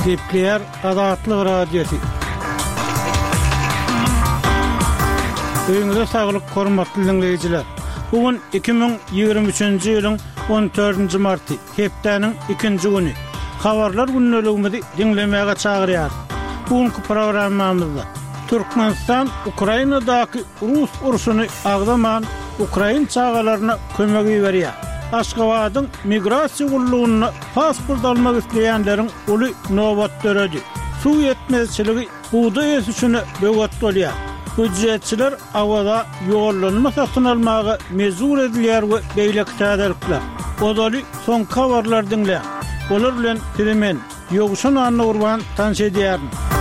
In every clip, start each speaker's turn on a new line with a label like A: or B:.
A: Kepler Adatlı Radyosu. Öňüňizde saglyk hormatly dinleýijiler. Bugün 2023-nji ýylyň 14-nji marty, hepdeniň 2-nji güni. Habarlar günnäligimizi dinlemäge çagyrýar. Bugünkü programmamyzda Türkmenistan Ukrainadaky Rus urşuny agdaman Ukrain çağalaryna kömegi berýär. Aşgabatyň migrasiýa gullugyna pasport almak isleýänleriň uly nobat döredi. Su ýetmezçiligi buğday esusyny böwet bolýar. Hücretçiler awada ýollanma satyn almagy mezur edilýär we beýleki täzelikler. Odaly son habarlar dinle. Olar bilen Telemen ýoguşan anny urban tanş edýär.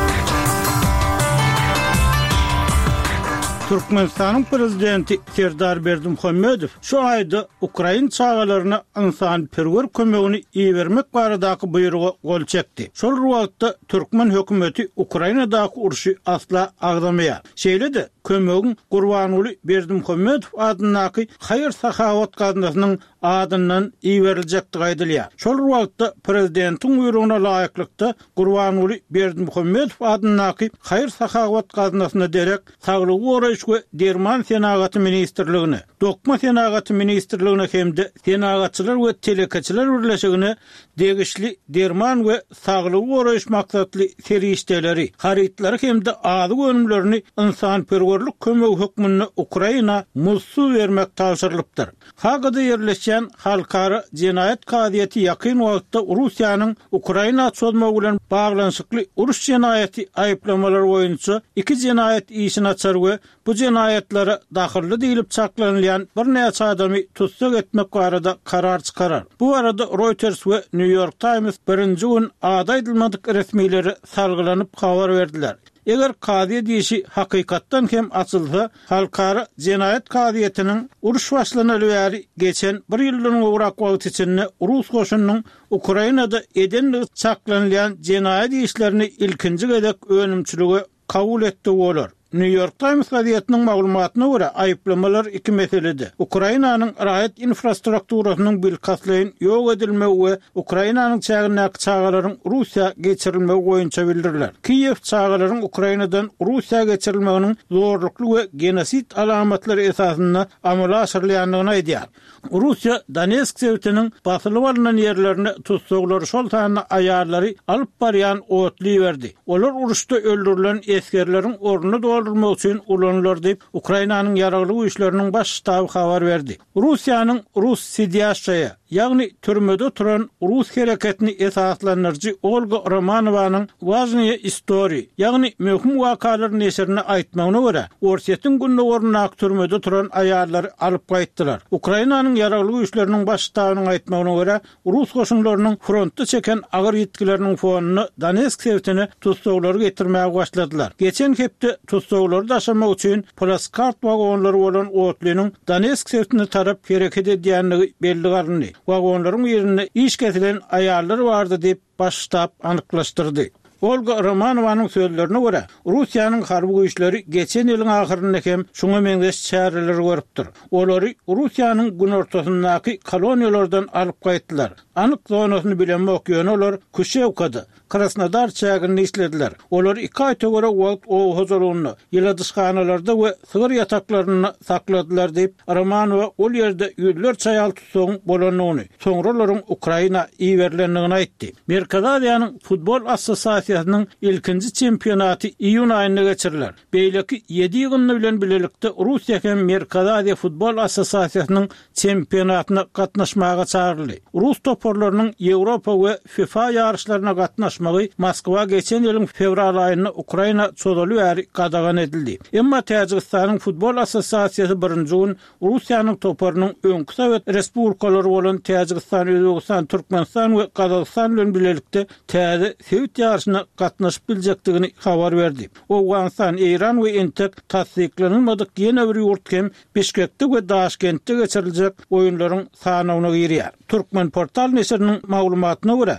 A: Türkmenistanyň prezidenti Serdar Berdimuhammedow şu aýda Ukrain çağalaryna insanperwer kömegini iýermek baradaky buýrugy gol çekdi. Şol wagtda Türkmen hökümeti Ukrainadaky urşy asla agdamaýar. Şeýle-de kömegin Gurbanuly Berdimuhammedow adynaky Haýyr Sahawat gazynyň adyndan iýeriljekdi gaýdylýar. Şol wagtda prezidentiň buýruguna laýyklykda Gurbanuly Berdimuhammedow adynaky Haýyr Sahawat gazynyna derek saglygy we Derman Senagaty ministrligine, Dokma Senagaty ministrligine hemde senagatçylar we telekaçylar birleşigine degişli Derman we saglygy goraýyş maksatly serişdeleri, harytlary hemde ady gönümlerini insanperwerlik kömegi hökmüne Ukraina musu bermek tapşyrylypdyr. Hagada ýerleşen halkara jinayet kadiýeti ýakyn wagtda Russiýanyň Ukraina çözmegi bilen baglanşykly uruş jinayeti aýyplamalary boýunça 2 jinayet işini açar we bu jinayetlere dahilli diýilip çaklanýan bir näçe adamy tutsak etmek barada karar çykarar. Bu arada Reuters we New York Times birinji gün ada edilmedik resmiýleri salgylanyp habar berdiler. Eger kadiýe diýişi hakykatdan hem açylsa, halkara jinayet kadiýetiniň uruş başlanaly bäri geçen 1 ýyldan gowrak wagt içinde Rus goşunynyň Ukrainada edenligi çaklanýan jinayet işlerini ilkinji gedek önümçüligi kabul etdi bolar. New York Times gazetiniň maglumatyna görä aýyplamalar 2 meselede. Ukrainanyň raýat infrastrukturasynyň bilkaslaýyn ýok edilmegi we Ukrainanyň çägindäki çağalaryň Russiýa geçirilmegi boýunça bildirilýär. Kiýew çağalaryň Ukrainadan Russiýa geçirilmeginiň zorlukly we genosit alamatlary esasynda amala aşyrylýanlygyny aýdýar. Russiýa Donetsk şehriniň basylyp alynan ýerlerini tutsaklary şol taýyny aýarlary alyp barýan otly berdi. Olar uruşda öldürilen eskerleriň ornuny doldurmak üçin ulanlar diýip Ukrainanyň ýaragly güýçleriniň baş ştaby habar berdi. Russiýanyň Rus Sidiýaşçy, ýagny türmede turan Rus hereketini esaslandyrjy Olga Romanovanyň Важные истории, ýagny möhüm wakalar neşrine aýtmagyna görä, Orsetň günde ornak türmede turan aýarlary alyp gaýtdylar. Ukrainanyň ýaragly güýçleriniň baş ştabynyň aýtmagyna görä, Rus goşunlarynyň frontda çeken agyr ýetkileriniň fonuny Donetsk şehrine tutsaklary getirmäge başladylar. Geçen hepde tutsaklary daşamak üçin plaskart wagonlary bolan otlynyň Donetsk şehrine tarap hereket edýänligi belli garyndy. Wagonlaryň ýerine iş getiren aýarlar bardy diýip baş ştab anyklaşdyrdy. Olga Romanovanyň sözlerine görä, Russiýanyň harby güýçleri geçen ýylyň ahyrynda hem şuňa meňzeş çäreler görüpdir. Olary Russiýanyň gün ortasyndaky koloniýalardan alyp gaýtdylar. Anyk zonasyny bilenmek ýöne olar Kushevkada, Krasnodar çägini işlediler. Olar 2 aýta görä wagt o hozurlugyny ýyladyşkanalarda we sygyr ýataklaryny sakladylar diýip Romanova ol ýerde ýüzler çaýal tutsaň bolanyny, soňralaryň Ukraina iýerlenligini aýtdy. Merkadaýanyň futbol assosiasiýasynyň ilkinji çempionaty iýun aýynda geçiriler. Beýleki 7 ýygyny bilen bilelikde Russiýa hem Merkadaýa futbol assosiasiýasynyň çempionatyna gatnaşmaga çağıryldy. Rus toporlarynyň Ýewropa we FIFA ýarışlaryna gatnaşmagy Moskwa geçen ýylyň fevral aýynda Ukraina çodaly bäri gadagan edildi. Emma Täjikistanyň futbol assosiasiýasy birinji gün Russiýanyň toparynyň öňkü Sowet respublikalary bolan Täjikistan, Özbegistan, Türkmenistan we Gazagystan bilen bilelikde täze Sowet ýarışyna gatnaşyp biljekdigini habar berdi. Owganistan, Iran we Entek tasdiklanylmadyk ýene bir ýurt hem Bişkekde we Daşkentde geçiriljek oýunlaryň sanawyna girýär. Türkmen portal neşriniň maglumatyna görä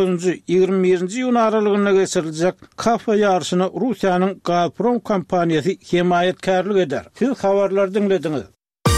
A: 9-21 ýyl aralygynda geçiriljek kafa ýarşyny Russiýanyň Gazprom kompaniýasy himayetkarlyk eder. Siz habarlar dinlediňiz.